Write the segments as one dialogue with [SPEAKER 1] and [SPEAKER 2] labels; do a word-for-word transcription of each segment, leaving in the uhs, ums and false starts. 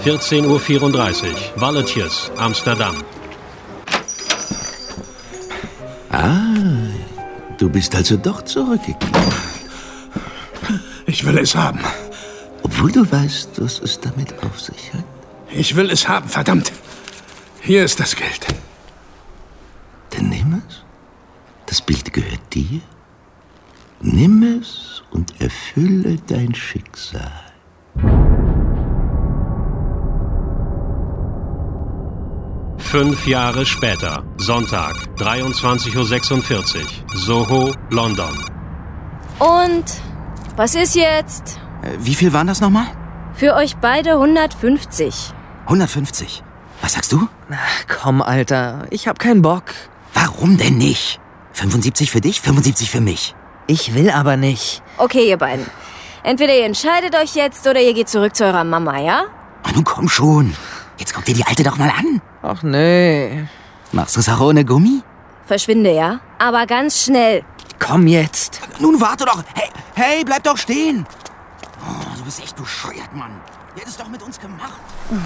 [SPEAKER 1] vierzehn Uhr vierunddreißig, Walletjes, Amsterdam.
[SPEAKER 2] Ah, du bist also doch zurückgekehrt.
[SPEAKER 3] Ich will es haben.
[SPEAKER 2] Obwohl du weißt, was es damit auf sich hat.
[SPEAKER 3] Ich will es haben, verdammt. Hier ist das Geld.
[SPEAKER 2] Dann nimm es. Das Bild gehört dir. Nimm es und erfülle dein Schicksal.
[SPEAKER 1] Fünf Jahre später, Sonntag, dreiundzwanzig Uhr sechsundvierzig, Soho, London.
[SPEAKER 4] Und was ist jetzt?
[SPEAKER 5] Äh, wie viel waren das nochmal?
[SPEAKER 4] Für euch beide hundertfünfzig.
[SPEAKER 5] hundertfünfzig. Was sagst du?
[SPEAKER 6] Ach, komm, Alter, ich hab keinen Bock.
[SPEAKER 5] Warum denn nicht? fünfundsiebzig für dich, fünfundsiebzig für mich.
[SPEAKER 6] Ich will aber nicht.
[SPEAKER 4] Okay, ihr beiden. Entweder ihr entscheidet euch jetzt oder ihr geht zurück zu eurer Mama, ja?
[SPEAKER 5] Oh, nun komm schon. Jetzt guck dir die Alte doch mal an.
[SPEAKER 6] Ach nee.
[SPEAKER 5] Machst du es auch ohne Gummi?
[SPEAKER 4] Verschwinde, ja? Aber ganz schnell.
[SPEAKER 6] Komm jetzt.
[SPEAKER 5] Nun warte doch. Hey, hey, bleib doch stehen. Oh, du bist echt bescheuert, Mann. Du hättest doch mit uns gemacht.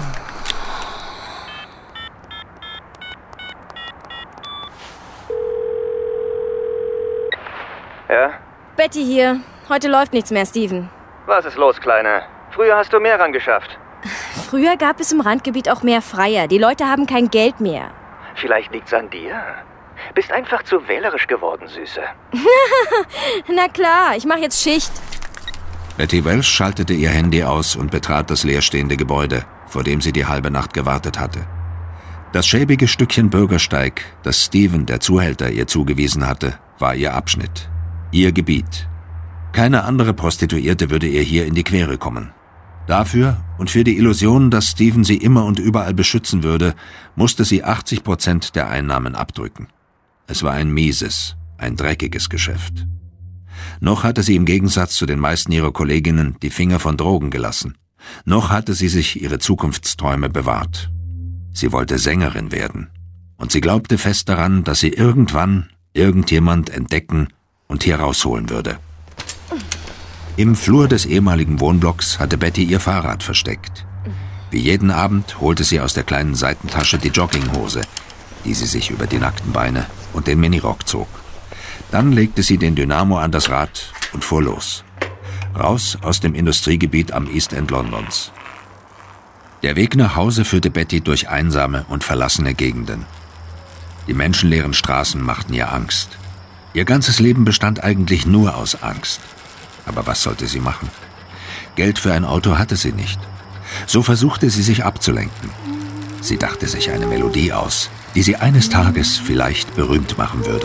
[SPEAKER 7] Ja?
[SPEAKER 4] Betty hier. Heute läuft nichts mehr, Steven.
[SPEAKER 7] Was ist los, Kleine? Früher hast du mehr ran geschafft.
[SPEAKER 4] Früher gab es im Randgebiet auch mehr Freier. Die Leute haben kein Geld mehr.
[SPEAKER 7] Vielleicht liegt's an dir. Bist einfach zu wählerisch geworden, Süße.
[SPEAKER 4] Na klar, ich mache jetzt Schicht.
[SPEAKER 8] Betty Welsh schaltete ihr Handy aus und betrat das leerstehende Gebäude, vor dem sie die halbe Nacht gewartet hatte. Das schäbige Stückchen Bürgersteig, das Steven, der Zuhälter, ihr zugewiesen hatte, war ihr Abschnitt. Ihr Gebiet. Keine andere Prostituierte würde ihr hier in die Quere kommen. Dafür und für die Illusion, dass Steven sie immer und überall beschützen würde, musste sie achtzig Prozent der Einnahmen abdrücken. Es war ein mieses, ein dreckiges Geschäft. Noch hatte sie im Gegensatz zu den meisten ihrer Kolleginnen die Finger von Drogen gelassen. Noch hatte sie sich ihre Zukunftsträume bewahrt. Sie wollte Sängerin werden. Und sie glaubte fest daran, dass sie irgendwann irgendjemand entdecken und hier rausholen würde. Im Flur des ehemaligen Wohnblocks hatte Betty ihr Fahrrad versteckt. Wie jeden Abend holte sie aus der kleinen Seitentasche die Jogginghose, die sie sich über die nackten Beine und den Minirock zog. Dann legte sie den Dynamo an das Rad und fuhr los. Raus aus dem Industriegebiet am East End Londons. Der Weg nach Hause führte Betty durch einsame und verlassene Gegenden. Die menschenleeren Straßen machten ihr Angst. Ihr ganzes Leben bestand eigentlich nur aus Angst. Aber was sollte sie machen? Geld für ein Auto hatte sie nicht. So versuchte sie sich abzulenken. Sie dachte sich eine Melodie aus, die sie eines Tages vielleicht berühmt machen würde.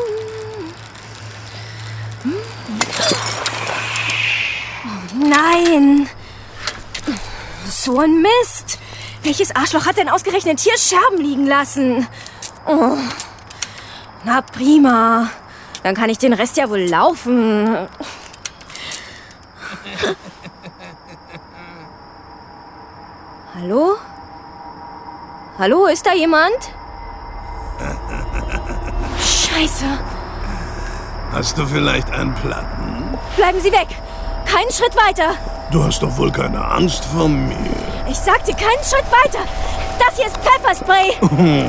[SPEAKER 4] Nein! So ein Mist! Welches Arschloch hat denn ausgerechnet hier Scherben liegen lassen? Oh. Na prima. Dann kann ich den Rest ja wohl laufen. Hallo? Hallo, ist da jemand? Scheiße.
[SPEAKER 3] Hast du vielleicht einen Platten?
[SPEAKER 4] Bleiben Sie weg. Keinen Schritt weiter.
[SPEAKER 3] Du hast doch wohl keine Angst vor mir.
[SPEAKER 4] Ich sagte keinen Schritt weiter. Das hier ist Pfefferspray.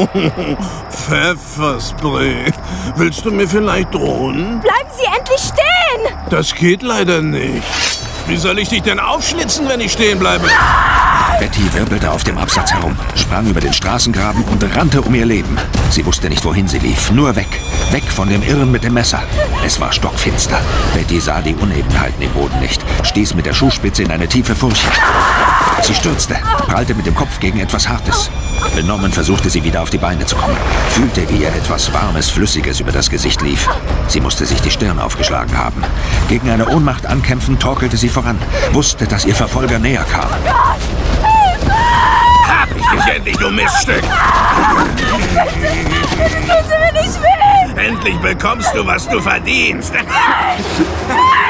[SPEAKER 3] Pfefferspray. Willst du mir vielleicht drohen?
[SPEAKER 4] Bleiben Sie endlich stehen.
[SPEAKER 3] Das geht leider nicht. Wie soll ich dich denn aufschlitzen, wenn ich stehen bleibe?
[SPEAKER 8] Betty wirbelte auf dem Absatz herum, sprang über den Straßengraben und rannte um ihr Leben. Sie wusste nicht, wohin sie lief. Nur weg. Weg von dem Irren mit dem Messer. Es war stockfinster. Betty sah die Unebenheiten im Boden nicht, stieß mit der Schuhspitze in eine tiefe Furche. Sie stürzte, prallte mit dem Kopf gegen etwas Hartes. Benommen versuchte sie wieder auf die Beine zu kommen, fühlte, wie ihr etwas Warmes, Flüssiges über das Gesicht lief. Sie musste sich die Stirn aufgeschlagen haben. Gegen eine Ohnmacht ankämpfend torkelte sie voran, wusste, dass ihr Verfolger näher kam.
[SPEAKER 3] Hab ich dich endlich, du Miststück!
[SPEAKER 4] Tun Sie mir nicht weh!
[SPEAKER 3] Endlich bekommst du, was du verdienst!